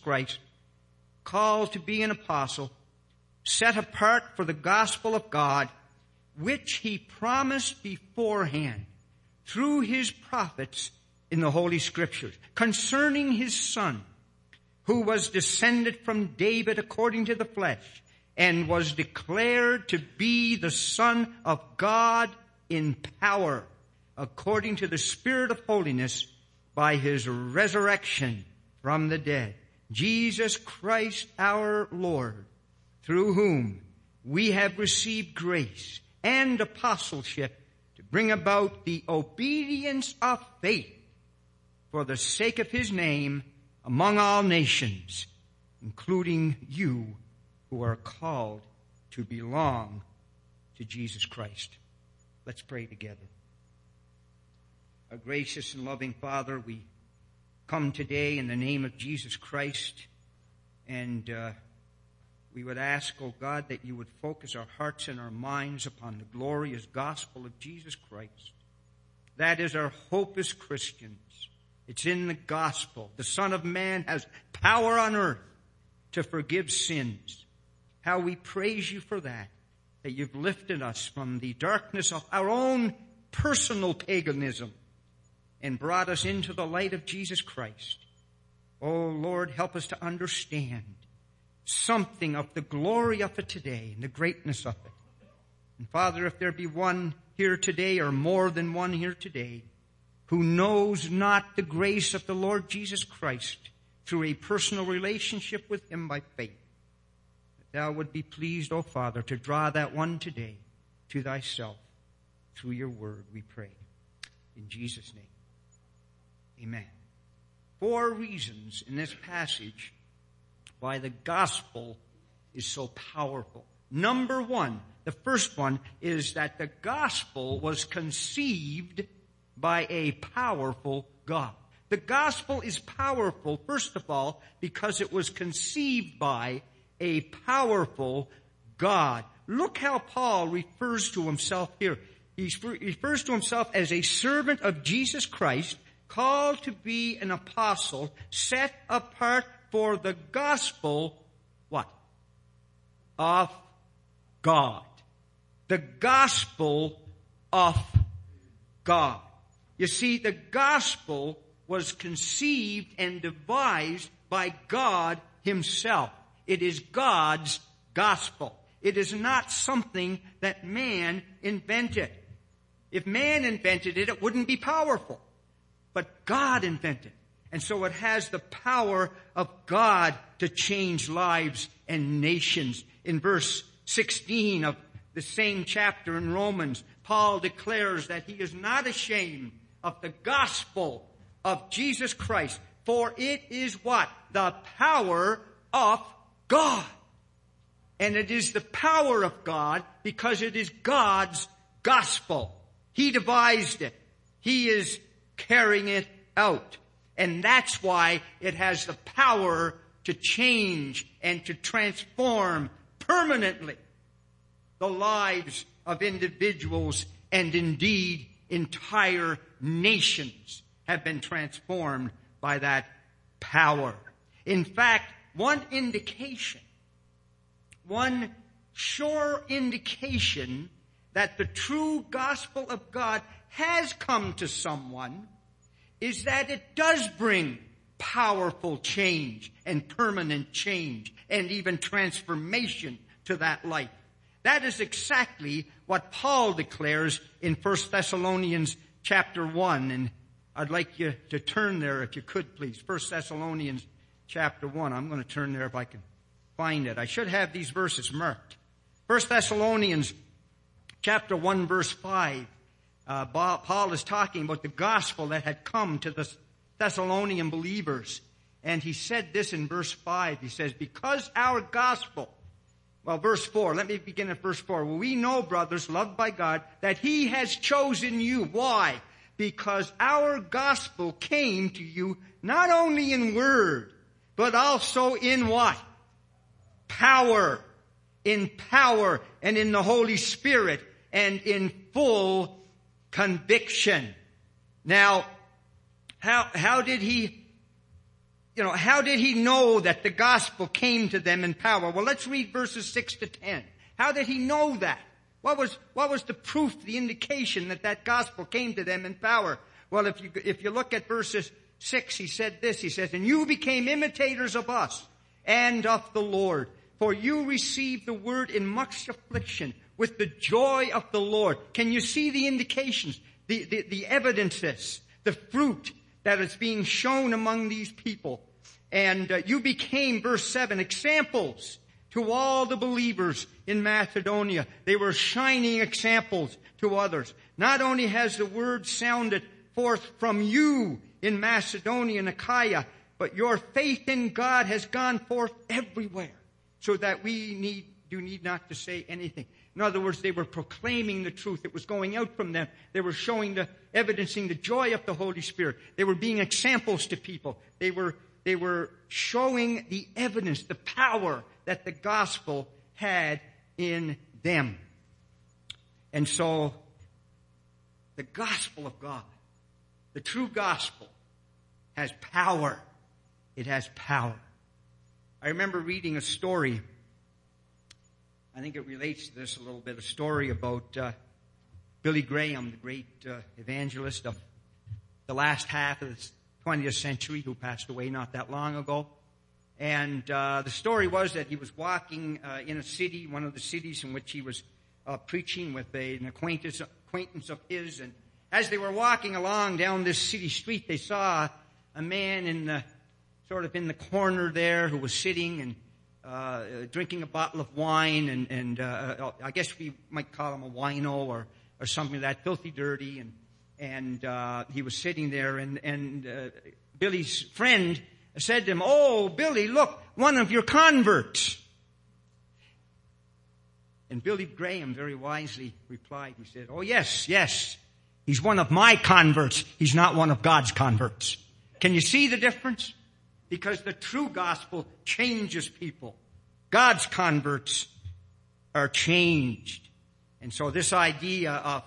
Christ, called to be an apostle, set apart for the gospel of God, which he promised beforehand through his prophets in the Holy Scriptures, concerning his Son, who was descended from David according to the flesh, and was declared to be the Son of God in power, according to the Spirit of holiness, by his resurrection from the dead, Jesus Christ our Lord, through whom we have received grace and apostleship to bring about the obedience of faith for the sake of his name among all nations, including you who are called to belong to Jesus Christ. Let's pray together. Our gracious and loving Father, we come today in the name of Jesus Christ, and we would ask, oh God, that you would focus our hearts and our minds upon the glorious gospel of Jesus Christ. That is our hope as Christians. It's in the gospel. The Son of Man has power on earth to forgive sins. How we praise you for that you've lifted us from the darkness of our own personal paganism and brought us into the light of Jesus Christ. Oh Lord, help us to understand something of the glory of it today and the greatness of it. And Father, if there be one here today or more than one here today who knows not the grace of the Lord Jesus Christ through a personal relationship with him by faith, that thou would be pleased, O Father, to draw that one today to thyself through your word, we pray. In Jesus' name, amen. 4 reasons in this passage why the gospel is so powerful. Number 1, the first one is that the gospel was conceived by a powerful God. The gospel is powerful, first of all, because it was conceived by a powerful God. Look how Paul refers to himself here. He refers to himself as a servant of Jesus Christ, called to be an apostle, set apart for the gospel, what? Of God. The gospel of God. You see, the gospel was conceived and devised by God himself. It is God's gospel. It is not something that man invented. If man invented it, it wouldn't be powerful. But God invented it. And so it has the power of God to change lives and nations. In verse 16 of the same chapter in Romans, Paul declares that he is not ashamed of the gospel of Jesus Christ, for it is what? The power of God. And it is the power of God because it is God's gospel. He devised it. He is carrying it out. And that's why it has the power to change and to transform permanently the lives of individuals, and indeed entire nations have been transformed by that power. In fact, one sure indication that the true gospel of God has come to someone is that it does bring powerful change and permanent change and even transformation to that life. That is exactly what Paul declares in 1 Thessalonians chapter 1. And I'd like you to turn there if you could, please. 1 Thessalonians chapter 1. I'm going to turn there if I can find it. I should have these verses marked. 1 Thessalonians chapter 1 verse 5. Paul is talking about the gospel that had come to the Thessalonian believers. And he said this in verse 5. He says, because our gospel, well, verse 4, let me begin at verse 4. Well, we know, brothers, loved by God, that he has chosen you. Why? Because our gospel came to you not only in word, but also in what? Power. In power and in the Holy Spirit and in full conviction. Now, how did he how did he know that the gospel came to them in power? Well, let's read verses 6 to 10. How did he know that? What was the proof, the indication that gospel came to them in power? Well, if you look at verses 6, he said this. He says, "And you became imitators of us and of the Lord, for you received the word in much affliction with the joy of the Lord." Can you see the indications, the evidences, the fruit that is being shown among these people? And you became, verse 7, examples to all the believers in Macedonia. They were shining examples to others. Not only has the word sounded forth from you in Macedonia and Achaia, but your faith in God has gone forth everywhere, so that we need not to say anything. In other words, they were proclaiming the truth. It was going out from them. They were evidencing the joy of the Holy Spirit. They were being examples to people. They were showing the evidence, the power that the gospel had in them. And so, the gospel of God, the true gospel, has power. It has power. I remember reading a story. I think it relates to this a little bit. A story about Billy Graham, the great evangelist of the last half of the 20th century, who passed away not that long ago. And the story was that he was walking in a city, one of the cities in which he was preaching with an acquaintance of his. And as they were walking along down this city street, they saw a man in the corner there who was sitting and drinking a bottle of wine, and I guess we might call him a wino or something like that, filthy dirty, and he was sitting there, and Billy's friend said to him, "Oh, Billy, look, one of your converts." And Billy Graham very wisely replied. He said, "Oh, yes, he's one of my converts. He's not one of God's converts." Can you see the difference? Because the true gospel changes people. God's converts are changed. And so this idea of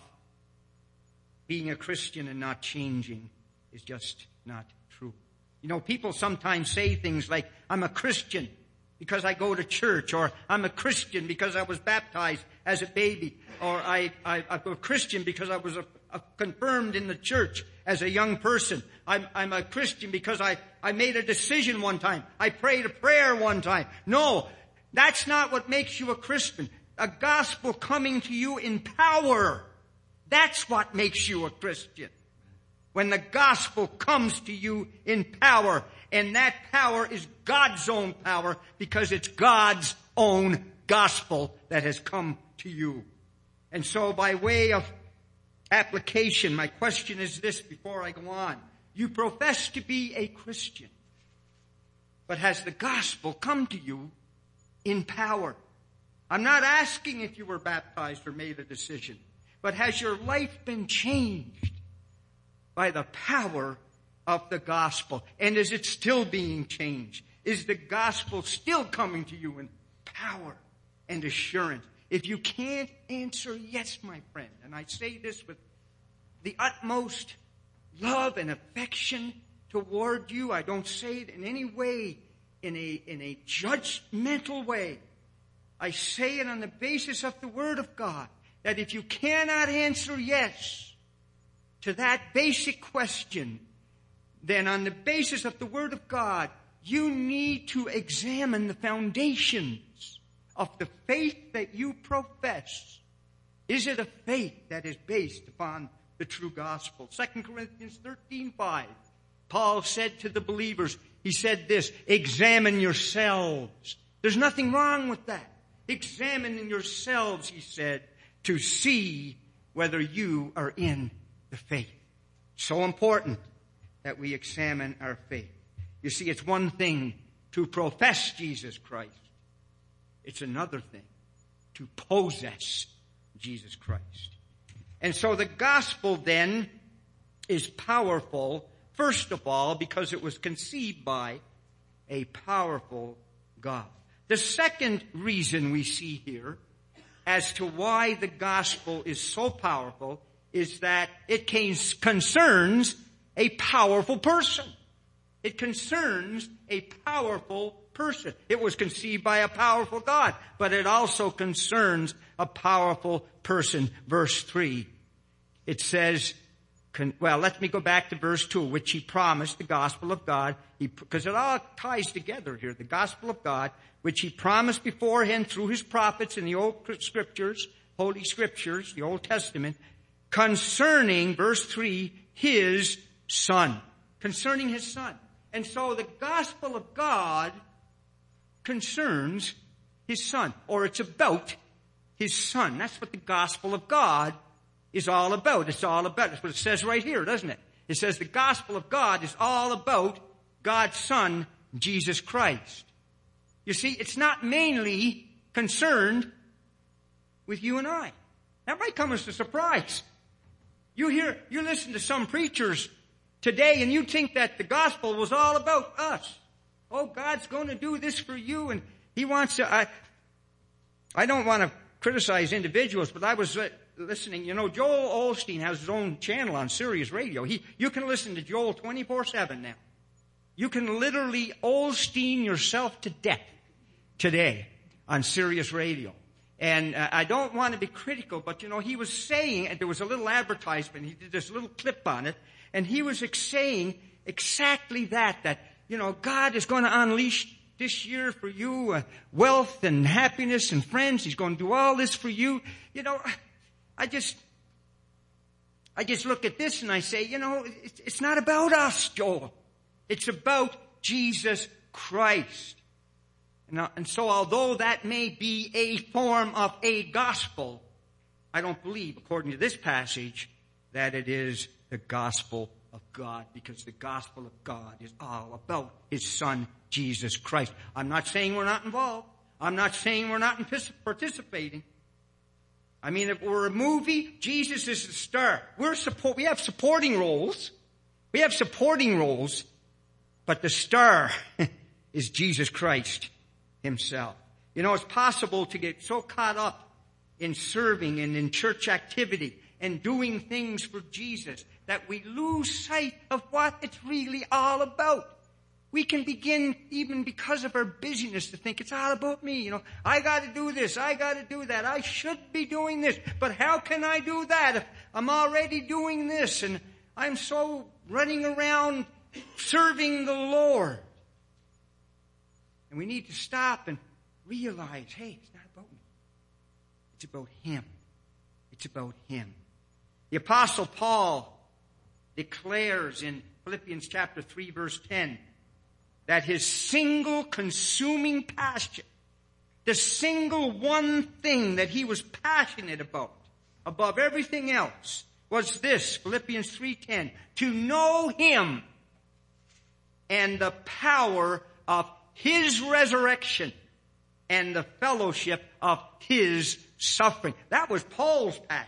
being a Christian and not changing is just not true. People sometimes say things like, "I'm a Christian because I go to church," or "I'm a Christian because I was baptized as a baby," or I'm a Christian because I was confirmed in the church as a young person. I'm a Christian because I made a decision one time. I prayed a prayer one time. No, that's not what makes you a Christian. A gospel coming to you in power. That's what makes you a Christian. When the gospel comes to you in power, and that power is God's own power, because it's God's own gospel that has come to you. And so by way of application, my question is this before I go on. You profess to be a Christian, but has the gospel come to you in power? I'm not asking if you were baptized or made a decision, but has your life been changed by the power of the gospel? And is it still being changed? Is the gospel still coming to you in power and assurance? If you can't answer yes, my friend, and I say this with the utmost love and affection toward you, I don't say it in any way, in a judgmental way. I say it on the basis of the Word of God, that if you cannot answer yes to that basic question, then on the basis of the Word of God, you need to examine the foundations of the faith that you profess. Is it a faith that is based upon the true gospel? 2 Corinthians 13:5, Paul said to the believers, he said this, "Examine yourselves." There's nothing wrong with that. Examine yourselves, he said, to see whether you are in the faith. So important that we examine our faith. You see, it's one thing to profess Jesus Christ. It's another thing to possess Jesus Christ. And so the gospel then is powerful, first of all, because it was conceived by a powerful God. The second reason we see here as to why the gospel is so powerful is that it concerns a powerful person. It concerns a powerful person. It was conceived by a powerful God, but it also concerns a powerful person. Verse 3, it says, well, let me go back to verse 2, which he promised, the gospel of God, because it all ties together here, the gospel of God, which he promised beforehand through his prophets in the old scriptures, holy scriptures, the Old Testament, concerning, verse 3, his Son. Concerning his Son. And so the gospel of God concerns his Son, or it's about his Son. That's what the gospel of God is all about. It's all about. That's what it says right here, doesn't it? It says the gospel of God is all about God's Son, Jesus Christ. You see, it's not mainly concerned with you and I. That might come as a surprise. You listen to some preachers today and you think that the gospel was all about us. Oh, God's going to do this for you and he wants to, I don't want to criticize individuals, but I was listening. You know, Joel Osteen has his own channel on Sirius Radio. You can listen to Joel 24/7 now. You can literally Osteen yourself to death today on Sirius Radio. And I don't want to be critical, but you know, he was saying, and there was a little advertisement, he did this little clip on it, and he was saying exactly that, you know, God is going to unleash this year for you wealth and happiness and friends. He's going to do all this for you. You know, I just look at this and I say, you know, it's not about us, Joel. It's about Jesus Christ. And so although that may be a form of a gospel, I don't believe, according to this passage, that it is the gospel of God, because the gospel of God is all about his Son, Jesus Christ. I'm not saying we're not involved. I'm not saying we're not participating. I mean, if we're a movie, Jesus is the star. We have supporting roles. We have supporting roles, but the star is Jesus Christ himself. You know, it's possible to get so caught up in serving and in church activity and doing things for Jesus that we lose sight of what it's really all about. We can begin, even because of our busyness, to think it's all about me. You know, I got to do this, I got to do that, I should be doing this, but how can I do that if I'm already doing this and I'm so running around serving the Lord? And we need to stop and realize, hey, it's not about me. It's about him. It's about him. The Apostle Paul declares in Philippians chapter 3, verse 10, that his single consuming passion, the single one thing that he was passionate about, above everything else, was this, Philippians 3:10, to know him and the power of his resurrection and the fellowship of his suffering. That was Paul's passion.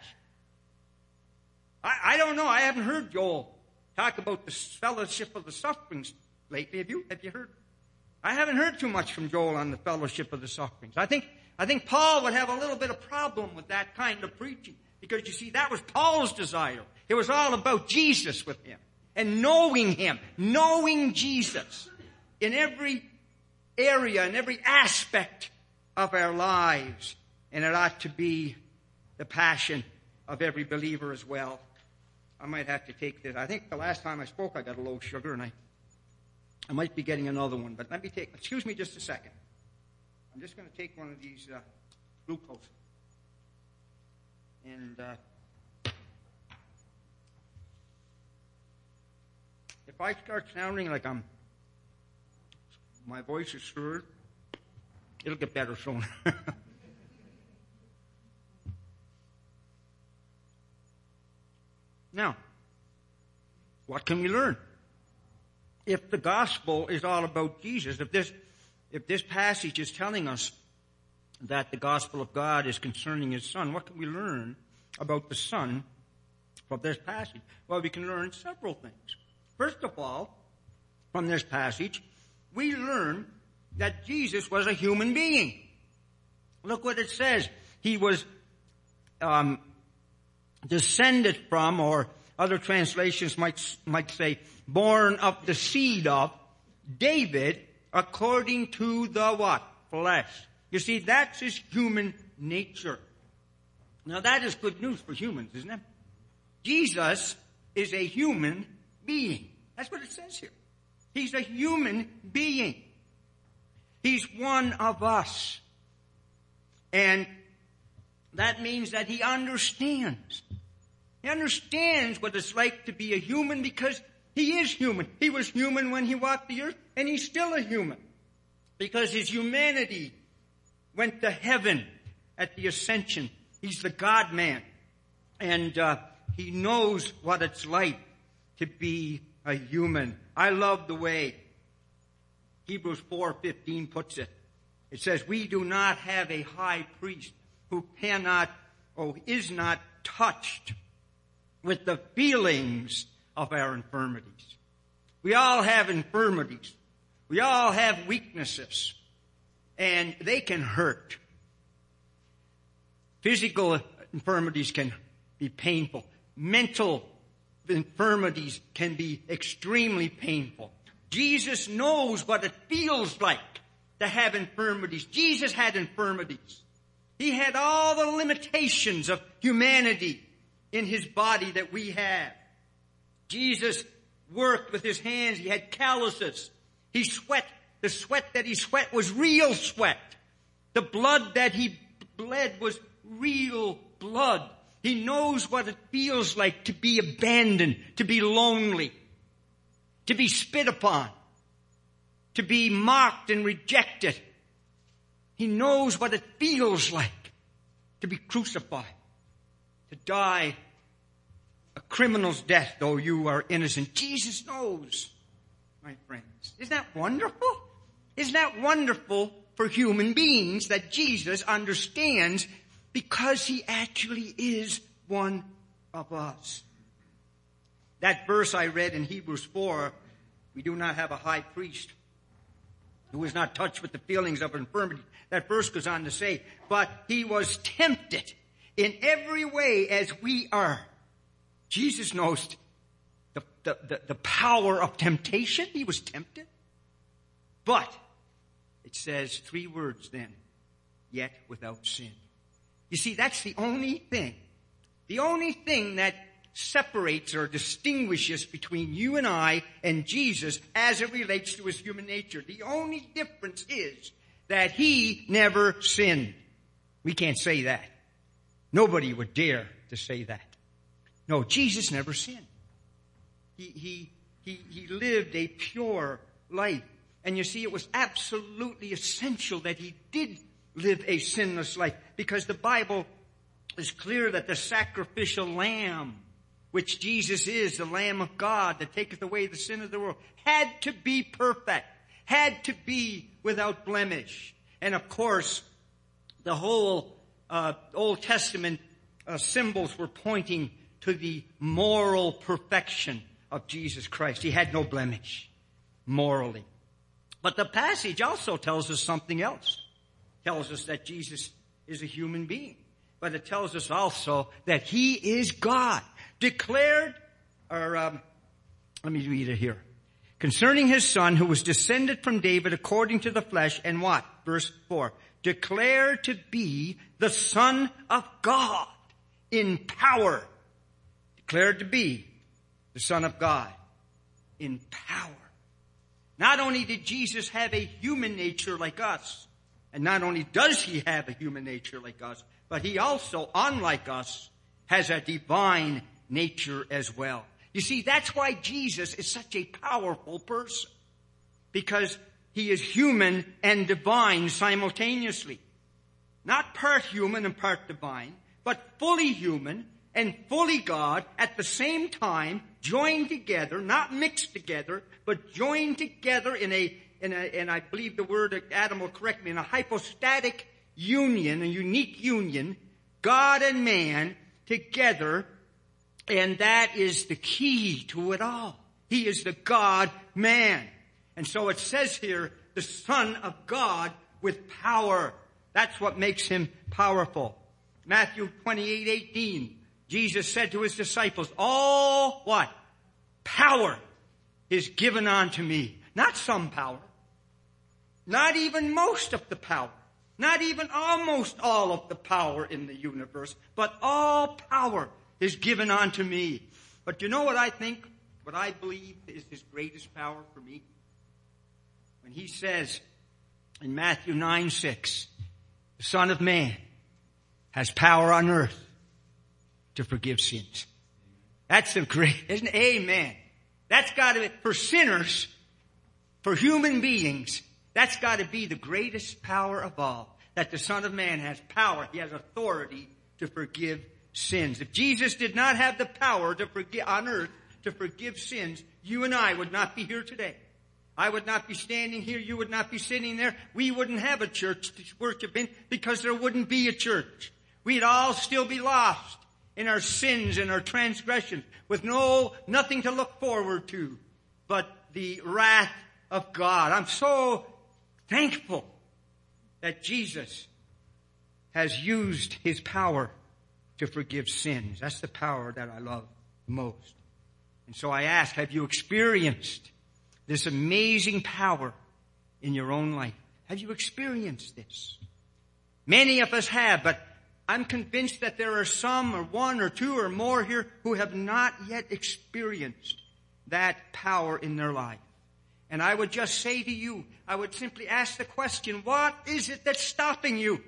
I don't know. I haven't heard Joel talk about the fellowship of the sufferings lately. Have you heard? I haven't heard too much from Joel on the fellowship of the sufferings. I think Paul would have a little bit of problem with that kind of preaching, because you see, that was Paul's desire. It was all about Jesus with him and knowing him, knowing Jesus in every area, in every aspect of our lives. And it ought to be the passion of every believer as well. I might have to take this. I think the last time I spoke, I got a low sugar, and I might be getting another one. But excuse me just a second. I'm just going to take one of these glucose. And if I start sounding like my voice is slurred, it'll get better soon. Now, what can we learn? If the gospel is all about Jesus, if this passage is telling us that the gospel of God is concerning his Son, what can we learn about the Son from this passage? Well, we can learn several things. First of all, from this passage, we learn that Jesus was a human being. Look what it says. He was descended from, or other translations might say, born of the seed of David according to the what? Flesh. You see, that's his human nature. Now that is good news for humans, isn't it? Jesus is a human being. That's what it says here. He's a human being. He's one of us. And that means that he understands. He understands what it's like to be a human because he is human. He was human when he walked the earth, and he's still a human. Because his humanity went to heaven at the ascension. He's the God-man. And he knows what it's like to be a human. I love the way Hebrews 4:15 puts it. It says, we do not have a high priest who cannot or is not touched with the feelings of our infirmities. We all have infirmities. We all have weaknesses. And they can hurt. Physical infirmities can be painful. Mental infirmities can be extremely painful. Jesus knows what it feels like to have infirmities. Jesus had infirmities. He had all the limitations of humanity in his body that we have. Jesus worked with his hands. He had calluses. He sweat. The sweat that he sweat was real sweat. The blood that he bled was real blood. He knows what it feels like to be abandoned, to be lonely, to be spit upon, to be mocked and rejected. He knows what it feels like to be crucified, to die a criminal's death, though you are innocent. Jesus knows, my friends. Isn't that wonderful? Isn't that wonderful for human beings that Jesus understands because he actually is one of us? That verse I read in Hebrews 4, we do not have a high priest who is not touched with the feelings of infirmity. That verse goes on to say, but he was tempted in every way as we are. Jesus knows the power of temptation. He was tempted. But it says 3 words then, yet without sin. You see, that's the only thing that separates or distinguishes between you and I and Jesus as it relates to his human nature. The only difference is that he never sinned. We can't say that. Nobody would dare to say that. No, Jesus never sinned. He lived a pure life. And you see, it was absolutely essential that he did live a sinless life, because the Bible is clear that the sacrificial lamb, which Jesus is, the Lamb of God that taketh away the sin of the world, had to be perfect, had to be without blemish. And of course, the whole Old Testament symbols were pointing to the moral perfection of Jesus Christ. He had no blemish morally. But the passage also tells us something else. It tells us that Jesus is a human being. But it tells us also that he is God. Declared, let me read it here. Concerning his son, who was descended from David according to the flesh, and what? Verse 4. Declared to be the Son of God in power. Declared to be the Son of God in power. Not only did Jesus have a human nature like us, and not only does he have a human nature like us, but he also, unlike us, has a divine nature as well. You see, that's why Jesus is such a powerful person. Because he is human and divine simultaneously. Not part human and part divine, but fully human and fully God at the same time, joined together, not mixed together, but joined together in a, and I believe the word Adam will correct me, in a hypostatic union, a unique union, God and man together, and that is the key to it all. He is the God-man. And so it says here, the Son of God with power. That's what makes him powerful. Matthew 28:18, Jesus said to his disciples, all what? Power is given unto me. Not some power. Not even most of the power. Not even almost all of the power in the universe. But all power is given unto me. But you know what I think? What I believe is his greatest power for me? When he says in Matthew 9:6, the Son of Man has power on earth to forgive sins. That's the great, isn't it? Amen. That's got to be, for sinners, for human beings, that's got to be the greatest power of all. That the Son of Man has power. He has authority to forgive sins. If Jesus did not have the power to forgive on earth to forgive sins, you and I would not be here today. I would not be standing here. You would not be sitting there. We wouldn't have a church to worship in because there wouldn't be a church. We'd all still be lost in our sins and our transgressions with nothing to look forward to but the wrath of God. I'm so thankful that Jesus has used his power to forgive sins. That's the power that I love most. And so I ask, have you experienced this amazing power in your own life? Have you experienced this? Many of us have, but I'm convinced that there are some or one or two or more here who have not yet experienced that power in their life. And I would just say to you, I would simply ask the question, what is it that's stopping you?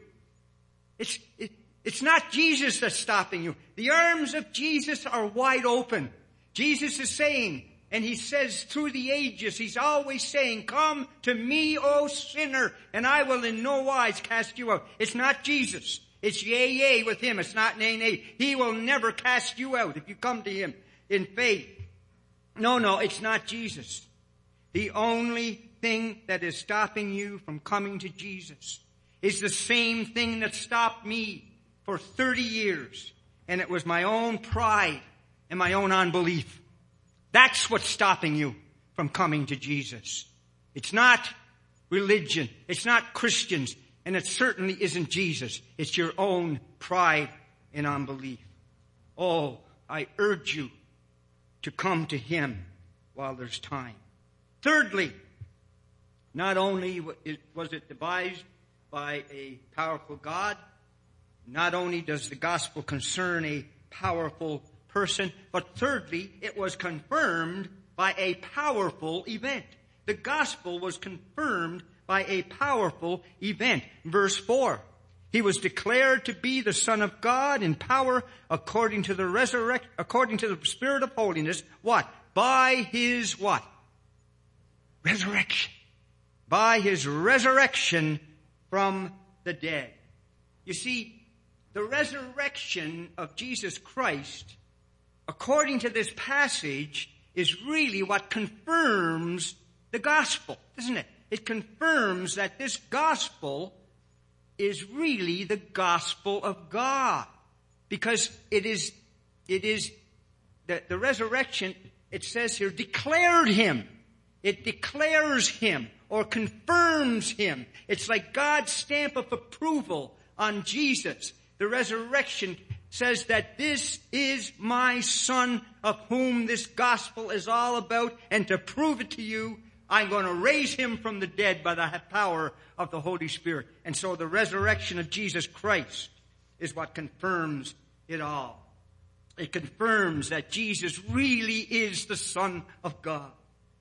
It's not Jesus that's stopping you. The arms of Jesus are wide open. Jesus is saying, and he says through the ages, he's always saying, come to me, O sinner, and I will in no wise cast you out. It's not Jesus. It's yea, yea with him. It's not nay, nay. He will never cast you out if you come to him in faith. No, it's not Jesus. The only thing that is stopping you from coming to Jesus is the same thing that stopped me for 30 years. And it was my own pride and my own unbelief. That's what's stopping you from coming to Jesus. It's not religion. It's not Christians. And it certainly isn't Jesus. It's your own pride and unbelief. Oh, I urge you to come to him while there's time. Thirdly, not only was it devised by a powerful God, not only does the gospel concern a powerful person, but thirdly, it was confirmed by a powerful event. The gospel was confirmed by a powerful event. Verse 4, he was declared to be the Son of God in power according to the Spirit of holiness. What? By his what? Resurrection. By his resurrection from the dead. You see, the resurrection of Jesus Christ, according to this passage, is really what confirms the gospel, isn't it? It confirms that this gospel is really the gospel of God. Because it is the resurrection, it says here, declared him. It declares him or confirms him. It's like God's stamp of approval on Jesus. The resurrection says that this is my Son of whom this gospel is all about, and to prove it to you, I'm going to raise him from the dead by the power of the Holy Spirit. And so the resurrection of Jesus Christ is what confirms it all. It confirms that Jesus really is the Son of God.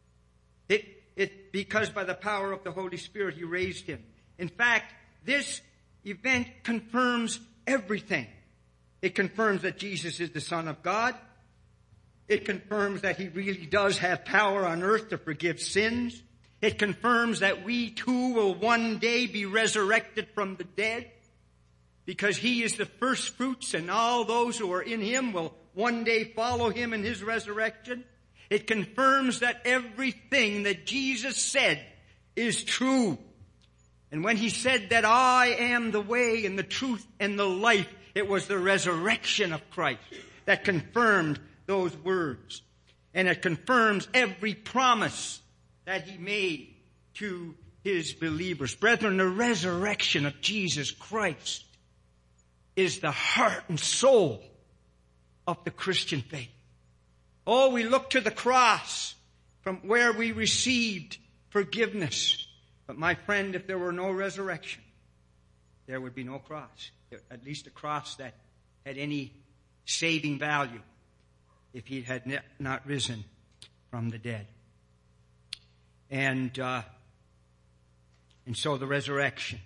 Because by the power of the Holy Spirit, he raised him. In fact, this event confirms everything. It confirms that Jesus is the Son of God. It confirms that he really does have power on earth to forgive sins. It confirms that we too will one day be resurrected from the dead, because he is the first fruits, and all those who are in him will one day follow him in his resurrection. It confirms that everything that Jesus said is true. And when he said that I am the way and the truth and the life, it was the resurrection of Christ that confirmed those words. And it confirms every promise that he made to his believers. Brethren, the resurrection of Jesus Christ is the heart and soul of the Christian faith. Oh, we look to the cross from where we received forgiveness. But my friend, if there were no resurrection, there would be no cross. At least a cross that had any saving value if he had not risen from the dead. And so the resurrection.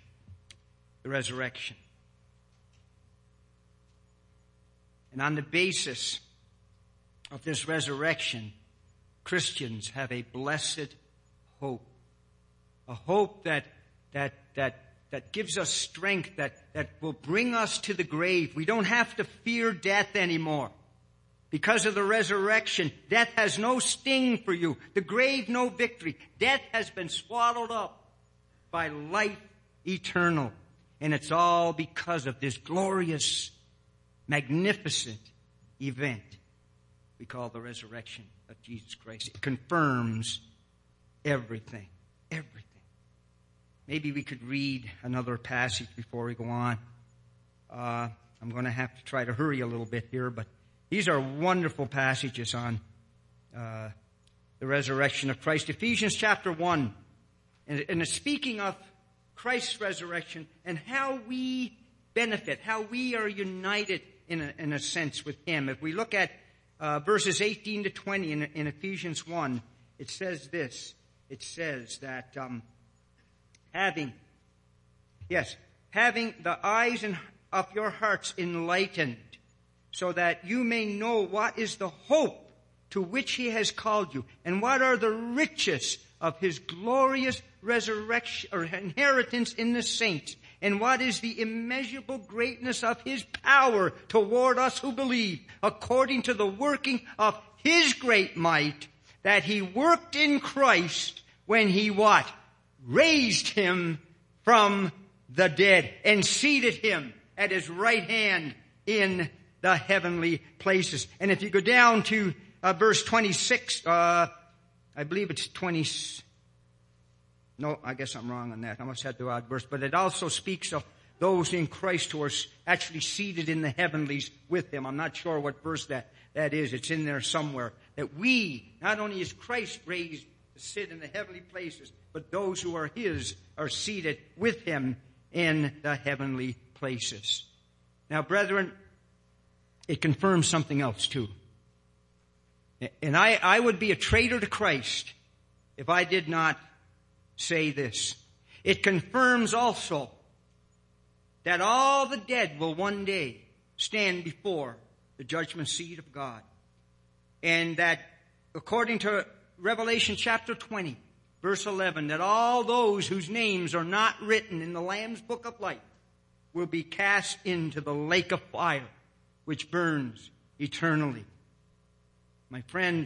And on the basis of this resurrection, Christians have a blessed hope. A hope that gives us strength, that will bring us to the grave. We don't have to fear death anymore. Because of the resurrection, death has no sting for you. The grave, no victory. Death has been swallowed up by life eternal. And it's all because of this glorious, magnificent event we call the resurrection of Jesus Christ. It confirms everything. Everything. Maybe we could read another passage before we go on. I'm going to have to try to hurry a little bit here, but these are wonderful passages on the resurrection of Christ. Ephesians chapter 1. And it's speaking of Christ's resurrection and how we benefit, how we are united in a sense with Him. If we look at verses 18 to 20 in Ephesians 1, it says this. It says that having the eyes of your hearts enlightened, so that you may know what is the hope to which He has called you, and what are the riches of His glorious resurrection or inheritance in the saints, and what is the immeasurable greatness of His power toward us who believe, according to the working of His great might, that He worked in Christ when He what? Raised Him from the dead and seated Him at His right hand in the heavenly places. And if you go down to verse 26, I believe it's 20. No, I guess I'm wrong on that. I must have the odd verse. But it also speaks of those in Christ who are actually seated in the heavenlies with Him. I'm not sure what verse that is. It's in there somewhere. That we, not only is Christ raised to sit in the heavenly places, but those who are His are seated with Him in the heavenly places. Now, brethren, it confirms something else too. And I would be a traitor to Christ if I did not say this. It confirms also that all the dead will one day stand before the judgment seat of God. And that according to Revelation chapter 20, verse 11, that all those whose names are not written in the Lamb's book of life will be cast into the lake of fire, which burns eternally. My friend,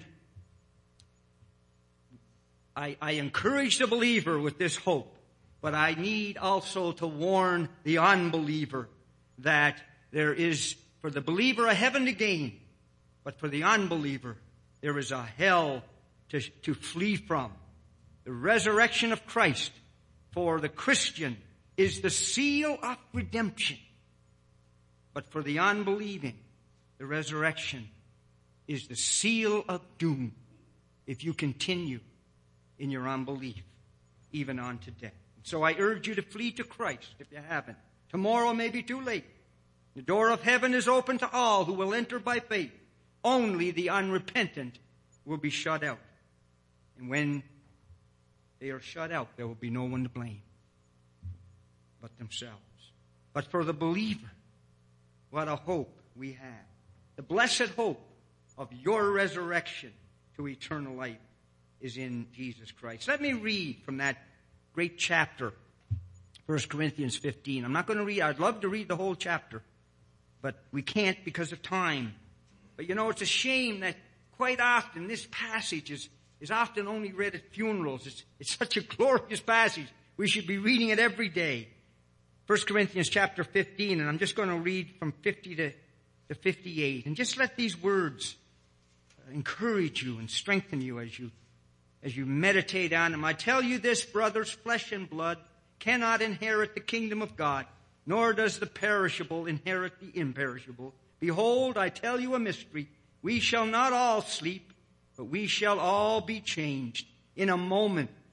I encourage the believer with this hope, but I need also to warn the unbeliever that there is for the believer a heaven to gain, but for the unbeliever there is a hell to flee from. The resurrection of Christ for the Christian is the seal of redemption, but for the unbelieving, the resurrection is the seal of doom if you continue in your unbelief, even unto death. So I urge you to flee to Christ if you haven't. Tomorrow may be too late. The door of heaven is open to all who will enter by faith. Only the unrepentant will be shut out. And when they are shut out, there will be no one to blame but themselves. But for the believer, what a hope we have. The blessed hope of your resurrection to eternal life is in Jesus Christ. Let me read from that great chapter, 1 Corinthians 15. I'm not going to read, I'd love to read the whole chapter, but we can't because of time. But you know, it's a shame that quite often this passage is often only read at funerals. It's such a glorious passage. We should be reading it every day. 1 Corinthians chapter 15, and I'm just going to read from 50 to 58. And just let these words encourage you and strengthen you as you meditate on them. I tell you this, brothers, flesh and blood cannot inherit the kingdom of God, nor does the perishable inherit the imperishable. Behold, I tell you a mystery. We shall not all sleep, but we shall all be changed in a moment,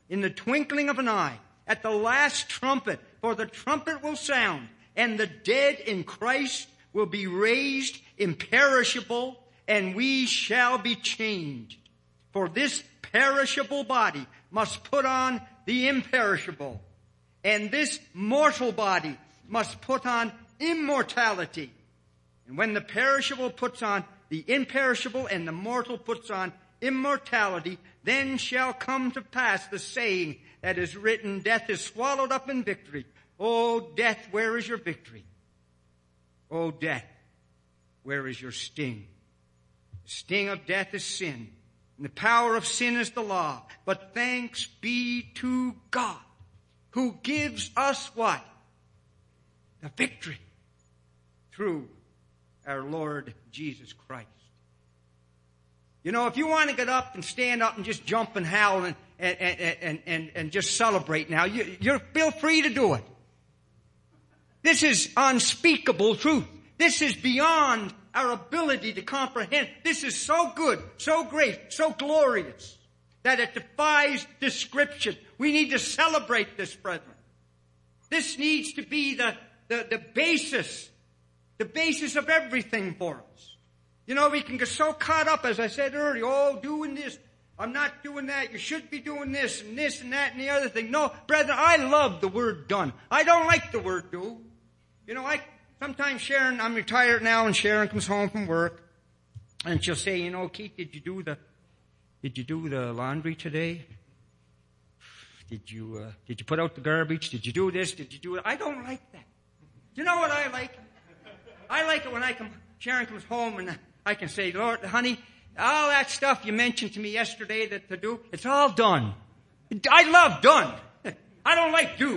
in the twinkling of an eye, at the last trumpet, for the trumpet will sound, and the dead in Christ will be raised imperishable, and we shall be changed. For this perishable body must put on the imperishable, and this mortal body must put on immortality. And when the perishable puts on the imperishable, and the mortal puts on immortality, then shall come to pass the saying that is written, death is swallowed up in victory. O death, where is your victory? O death, where is your sting? The sting of death is sin, and the power of sin is the law. But thanks be to God, who gives us what? The victory through our Lord Jesus Christ. You know, if you want to get up and stand up and just jump and howl and just celebrate now, you're feel free to do it. This is unspeakable truth. This is beyond our ability to comprehend. This is so good, so great, so glorious that it defies description. We need to celebrate this, brethren. This needs to be the basis of everything for us. You know, we can get so caught up, as I said earlier, doing this. I'm not doing that. You should be doing this and that and the other thing. No, brethren, I love the word done. I don't like the word do. You know, sometimes Sharon, I'm retired now, and Sharon comes home from work, and she'll say, you know, Keith, did you do the laundry today? Did you put out the garbage? Did you do this? Did you do it? I don't like that. You know what I like? I like it when Sharon comes home and I can say, Lord, honey, all that stuff you mentioned to me yesterday that to do, it's all done. I love done. I don't like do.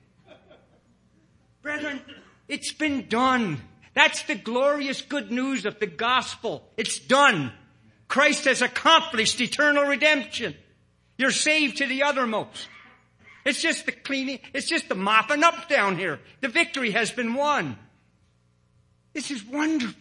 Brethren, it's been done. That's the glorious good news of the gospel. It's done. Christ has accomplished eternal redemption. You're saved to the uttermost. It's just the cleaning. It's just the mopping up down here. The victory has been won. This is wonderful.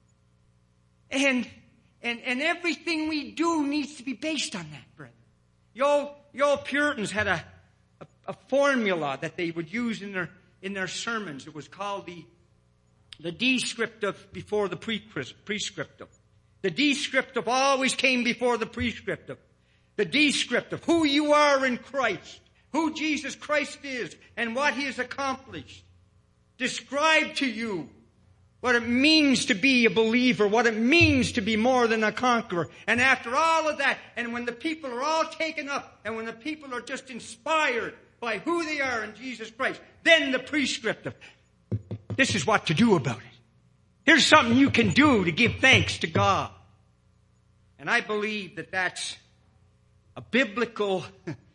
And everything we do needs to be based on that, brethren. The old Puritans had a formula that they would use in their sermons. It was called the descriptive before the prescriptive. The descriptive always came before the prescriptive. The descriptive, who you are in Christ, who Jesus Christ is, and what He has accomplished. Describe to you what it means to be a believer, what it means to be more than a conqueror. And after all of that, and when the people are all taken up, and when the people are just inspired by who they are in Jesus Christ, then the prescriptive. This is what to do about it. Here's something you can do to give thanks to God. And I believe that that's a biblical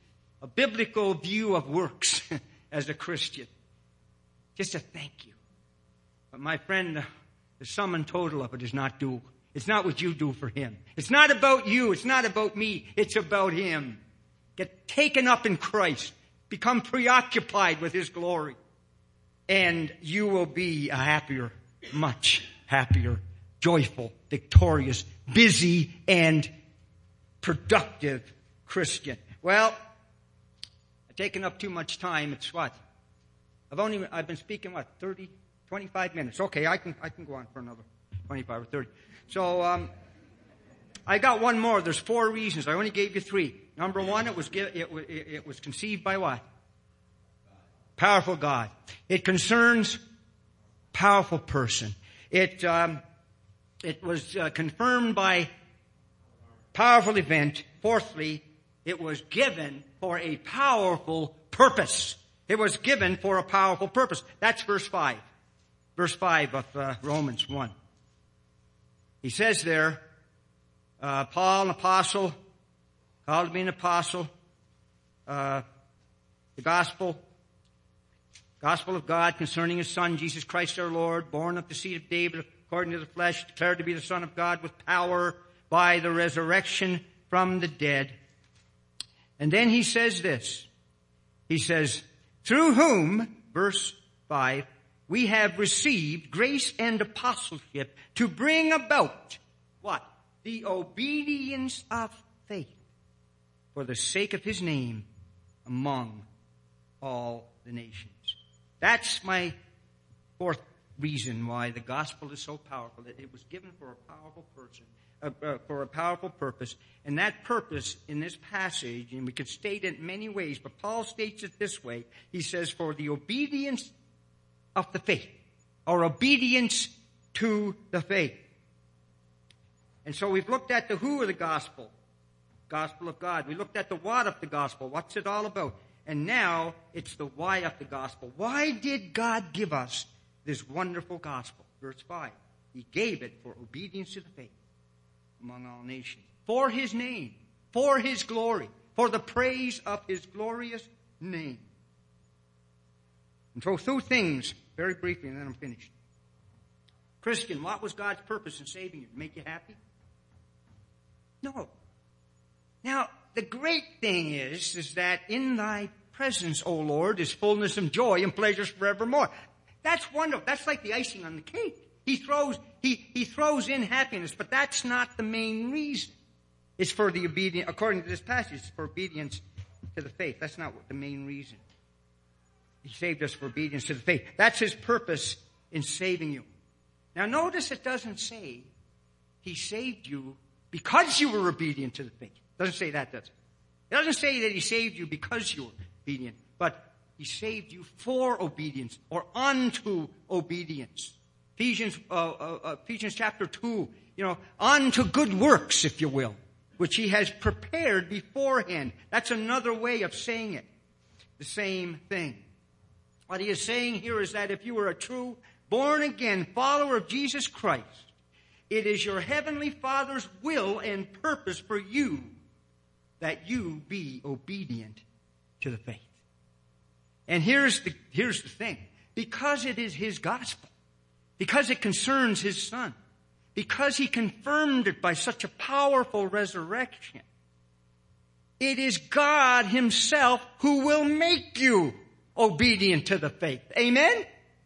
view of works as a Christian. Just a thank you. But my friend, the sum and total of it is not do. It's not what you do for Him. It's not about you. It's not about me. It's about Him. Get taken up in Christ. Become preoccupied with His glory. And you will be a happier, much happier, joyful, victorious, busy, and productive Christian. Well, I've taken up too much time. It's what? I've been speaking, 25 minutes. Okay, I can go on for another 25 or 30. So, I got one more. There's 4 reasons. I only gave you 3. Number 1, it was conceived by what? Powerful God. It concerns powerful person. It was confirmed by powerful event. Fourthly, it was given for a powerful purpose. It was given for a powerful purpose. That's verse 5. Verse 5 of Romans 1. He says there, Paul, an apostle, called to be an apostle, the gospel of God concerning His Son, Jesus Christ our Lord, born of the seed of David according to the flesh, declared to be the Son of God with power by the resurrection from the dead. And then he says this. He says, through whom, verse 5, we have received grace and apostleship to bring about, what? The obedience of faith for the sake of His name, among all the nations. That's my fourth reason why the gospel is so powerful, that it was given for a powerful person, for a powerful purpose. And that purpose in this passage, and we could state it in many ways, but Paul states it this way. He says, for the obedience of the faith, or obedience to the faith. And so we've looked at the who of the gospel of God. We looked at the what of the gospel. What's it all about? And now it's the why of the gospel. Why did God give us this wonderful gospel? Verse 5. He gave it for obedience to the faith among all nations. For his name, for his glory, for the praise of his glorious name. And so two things, very briefly, and then I'm finished. Christian, what was God's purpose in saving you? To make you happy? No. Now, the great thing is that in thy presence, O Lord, is fullness of joy and pleasures forevermore. That's wonderful. That's like the icing on the cake. He throws in happiness, but that's not the main reason. It's for the obedience, according to this passage, it's for obedience to the faith. That's not the main reason. He saved us for obedience to the faith. That's his purpose in saving you. Now notice it doesn't say he saved you because you were obedient to the faith. It doesn't say that, does it? It doesn't say that he saved you because you were obedient, but he saved you for obedience or unto obedience. Ephesians chapter 2, unto good works, if you will, which he has prepared beforehand. That's another way of saying it. The same thing. What he is saying here is that if you are a true born-again follower of Jesus Christ, it is your heavenly Father's will and purpose for you that you be obedient to the faith. And here's the thing. Because it is his gospel, because it concerns his Son, because he confirmed it by such a powerful resurrection, it is God himself who will make you obedient to the faith. Amen?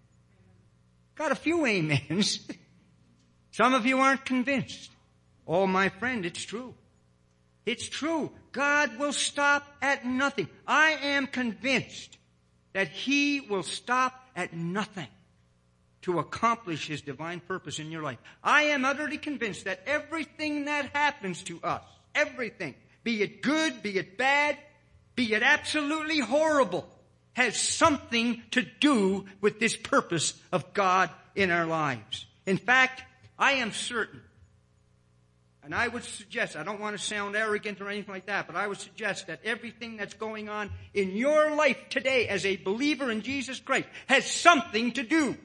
Got a few amens. Some of you aren't convinced. Oh, my friend, it's true. It's true. God will stop at nothing. I am convinced that he will stop at nothing to accomplish his divine purpose in your life. I am utterly convinced that everything that happens to us, everything, be it good, be it bad, be it absolutely horrible, has something to do with this purpose of God in our lives. In fact, I am certain, and I would suggest, I don't want to sound arrogant or anything like that, but I would suggest that everything that's going on in your life today as a believer in Jesus Christ has something to do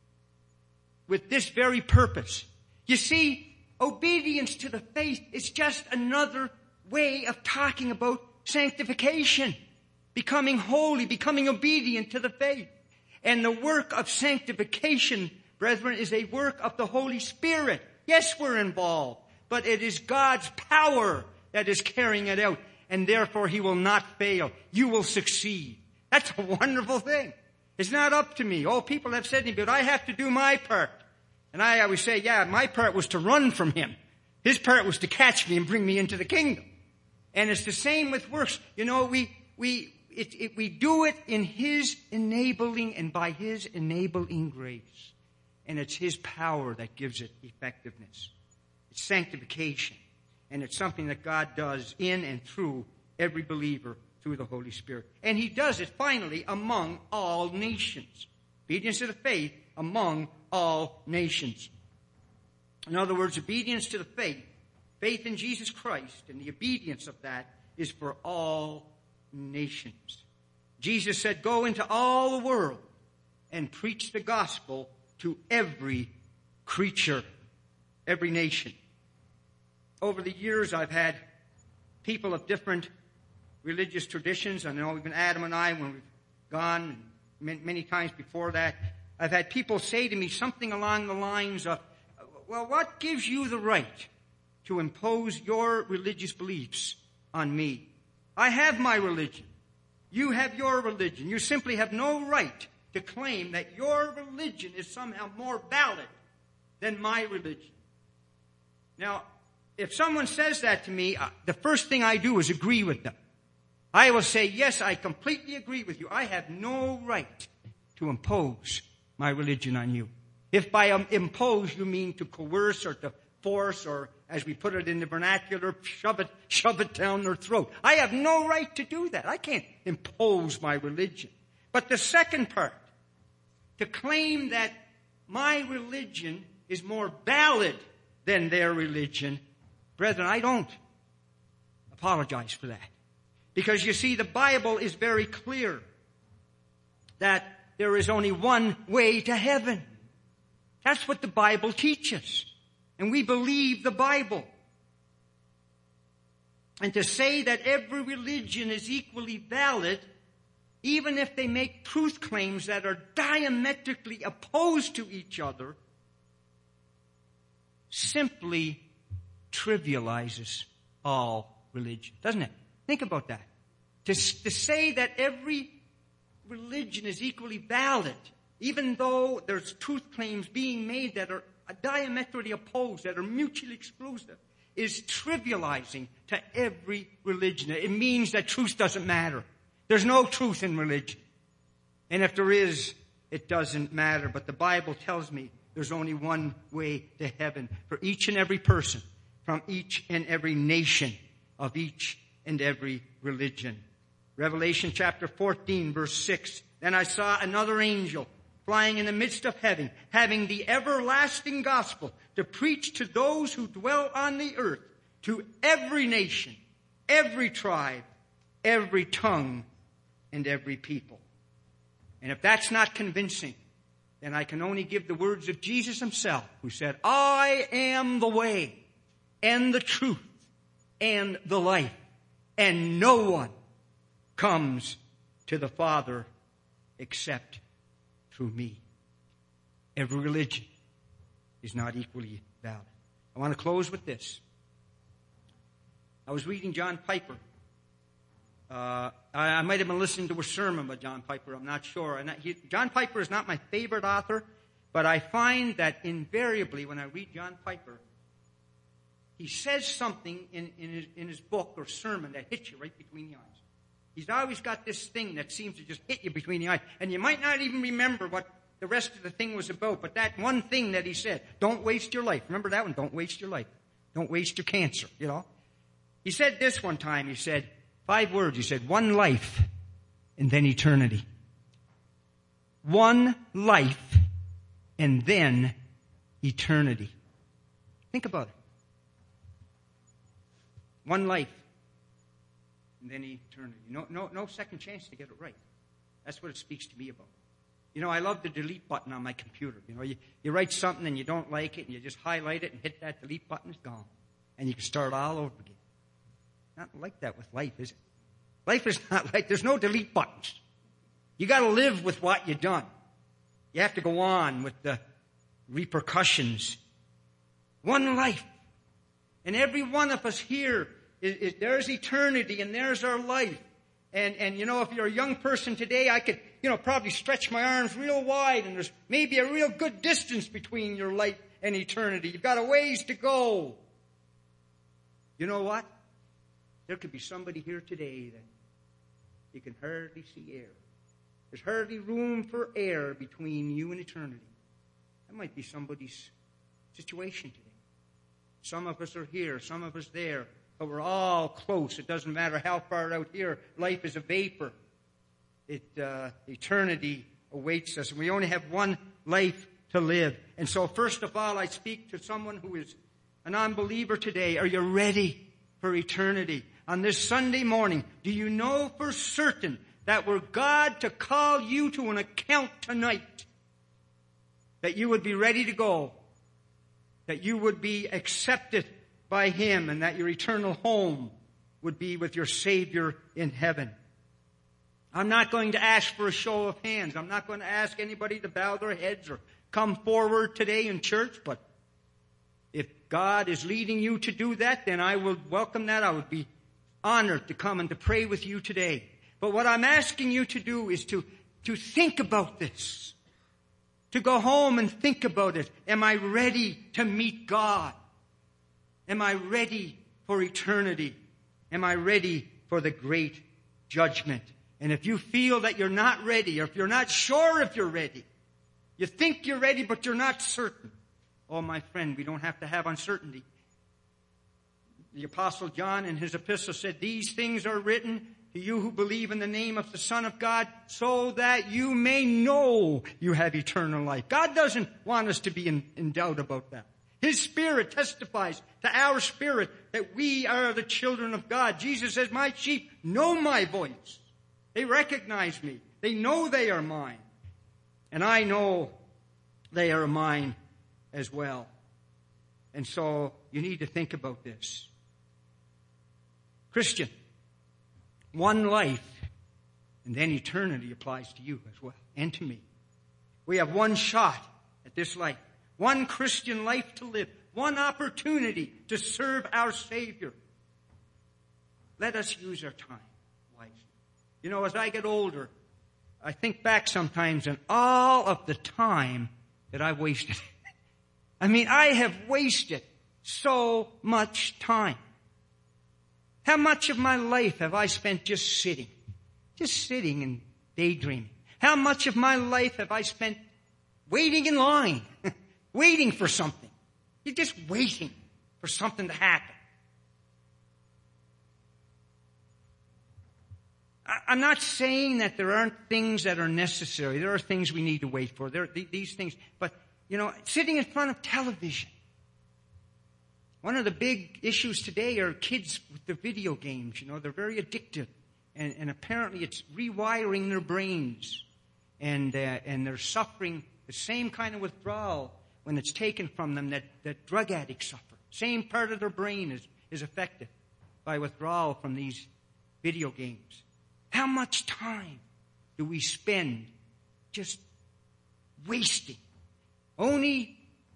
with this very purpose. You see, obedience to the faith is just another way of talking about sanctification. Becoming holy, becoming obedient to the faith. And the work of sanctification, brethren, is a work of the Holy Spirit. Yes, we're involved, but it is God's power that is carrying it out, and therefore he will not fail. You will succeed. That's a wonderful thing. It's not up to me. Oh, people have said to me, but I have to do my part. And I always say, yeah, my part was to run from him. His part was to catch me and bring me into the kingdom. And it's the same with works. We do it in his enabling and by his enabling grace. And it's his power that gives it effectiveness. It's sanctification. And it's something that God does in and through every believer through the Holy Spirit. And he does it finally among all nations. Obedience to the faith among all nations. In other words, obedience to the faith, faith in Jesus Christ, and the obedience of that is for all nations. Jesus said, go into all the world and preach the gospel to every creature, every nation. Over the years, I've had people of different religious traditions. I know even Adam and I, when we've gone many times before that, I've had people say to me something along the lines of, well, what gives you the right to impose your religious beliefs on me? I have my religion. You have your religion. You simply have no right to claim that your religion is somehow more valid than my religion. Now, if someone says that to me, the first thing I do is agree with them. I will say, yes, I completely agree with you. I have no right to impose my religion on you. If by impose you mean to coerce or to force, or as we put it in the vernacular, shove it down their throat. I have no right to do that. I can't impose my religion. But the second part, to claim that my religion is more valid than their religion, brethren, I don't apologize for that. Because you see, the Bible is very clear that there is only one way to heaven. That's what the Bible teaches. And we believe the Bible. And to say that every religion is equally valid, even if they make truth claims that are diametrically opposed to each other, simply trivializes all religion, doesn't it? Think about that. To say that every religion is equally valid, even though there's truth claims being made that are diametrically opposed, that are mutually exclusive, is trivializing to every religion. It means that truth doesn't matter. There's no truth in religion. And if there is, it doesn't matter. But the Bible tells me there's only one way to heaven for each and every person from each and every nation of each and every religion. Revelation chapter 14, verse 6. Then I saw another angel flying in the midst of heaven, having the everlasting gospel to preach to those who dwell on the earth, to every nation, every tribe, every tongue, and every people. And if that's not convincing, then I can only give the words of Jesus himself, who said, I am the way and the truth and the life, and no one comes to the Father except through me. Every religion is not equally valid. I want to close with this. I was reading John Piper. I might have been listening to a sermon by John Piper. I'm not sure. John Piper is not my favorite author, but I find that invariably when I read John Piper, he says something in his book or sermon that hits you right between the eyes. He's always got this thing that seems to just hit you between the eyes. And you might not even remember what the rest of the thing was about. But that one thing that he said, don't waste your life. Remember that one? Don't waste your life. Don't waste your cancer, you know. He said this one time. He said 5 words. He said, one life and then eternity. One life and then eternity. Think about it. One life and then eternity. No second chance to get it right. That's what it speaks to me about. You know, I love the delete button on my computer. You know, you write something and you don't like it and you just highlight it and hit that delete button, it's gone. And you can start all over again. Not like that with life, is it? Life is not like, there's no delete buttons. You gotta live with what you've done. You have to go on with the repercussions. One life. And every one of us here, there's eternity and there's our life. And you know, if you're a young person today, I could, probably stretch my arms real wide and there's maybe a real good distance between your life and eternity. You've got a ways to go. You know what? There could be somebody here today that you can hardly see air. There's hardly room for air between you and eternity. That might be somebody's situation today. Some of us are here, some of us there, but we're all close. It doesn't matter how far out here. Life is a vapor. Eternity awaits us, and we only have one life to live. And so first of all, I speak to someone who is an unbeliever today. Are you ready for eternity? On this Sunday morning, do you know for certain that were God to call you to an account tonight, that you would be ready to go, that you would be accepted by Him, and that your eternal home would be with your Savior in heaven? I'm not going to ask for a show of hands. I'm not going to ask anybody to bow their heads or come forward today in church, but if God is leading you to do that, then I will welcome that. I would be honored to come and to pray with you today. But what I'm asking you to do is to think about this. To go home and think about it. Am I ready to meet God? Am I ready for eternity? Am I ready for the great judgment. And if you feel that you're not ready, or if you're not sure if you're ready, you think you're ready, but you're not certain. Oh, my friend, we don't have to have uncertainty. The Apostle John in his epistle said, "These things are written to you who believe in the name of the Son of God, so that you may know you have eternal life." God doesn't want us to be in doubt about that. His Spirit testifies to our spirit that we are the children of God. Jesus says, "My sheep know my voice. They recognize me. They know they are mine. And I know they are mine as well." And so you need to think about this. Christian, one life, and then eternity applies to you as well, and to me. We have one shot at this life, one Christian life to live, one opportunity to serve our Savior. Let us use our time wisely. You know, as I get older, I think back sometimes on all of the time that I've wasted. I mean, I have wasted so much time. How much of my life have I spent just sitting and daydreaming? How much of my life have I spent waiting in line, waiting for something? You're just waiting for something to happen. I'm not saying that there aren't things that are necessary. There are things we need to wait for. There are these things. But, you know, sitting in front of television. One of the big issues today are kids with the video games. You know, they're very addictive. And apparently it's rewiring their brains. And they're suffering the same kind of withdrawal when it's taken from them that drug addicts suffer. Same part of their brain is affected by withdrawal from these video games. How much time do we spend just wasting? Only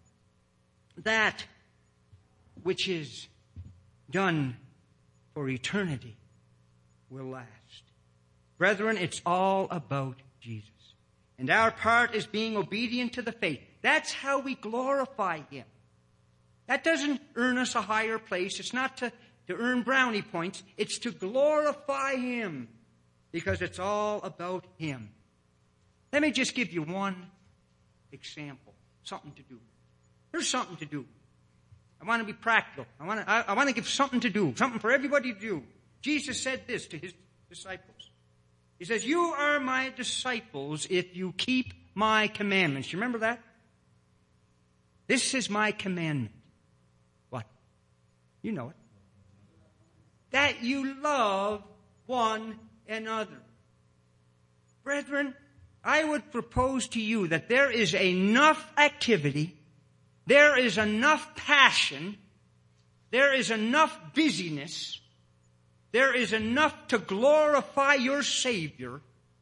that which is done for eternity will last. Brethren, it's all about Jesus. And our part is being obedient to the faith. That's how we glorify Him. That doesn't earn us a higher place. It's not to earn brownie points. It's to glorify Him, because it's all about Him. Let me just give you one example. Something to do. There's something to do. I want to be practical. I want to give something to do. Something for everybody to do. Jesus said this to His disciples. He says, "You are my disciples if you keep my commandments." You remember that? This is my commandment. What? You know it. That you love one another. Brethren, I would propose to you that there is enough activity, there is enough passion, there is enough busyness, there is enough to glorify your Savior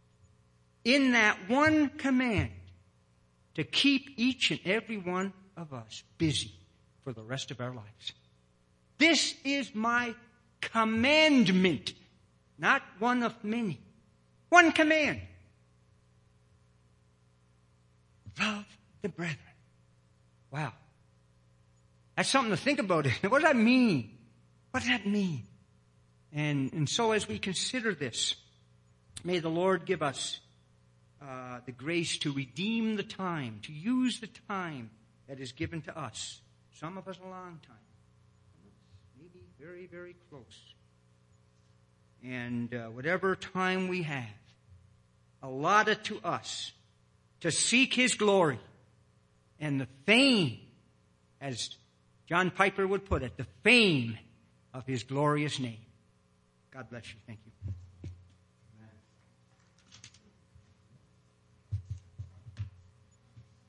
in that one command to keep each and every one of us busy for the rest of our lives. This is my commandment, not one of many. One command. Love the brethren. Wow. That's something to think about. What does that mean? What does that mean? And so as we consider this, may the Lord give us the grace to redeem the time, to use the time that is given to us. Some of us a long time. Maybe very, very close. And whatever time we have allotted to us to seek His glory and the fame, as John Piper would put it, the fame of His glorious name. God bless you. Thank you.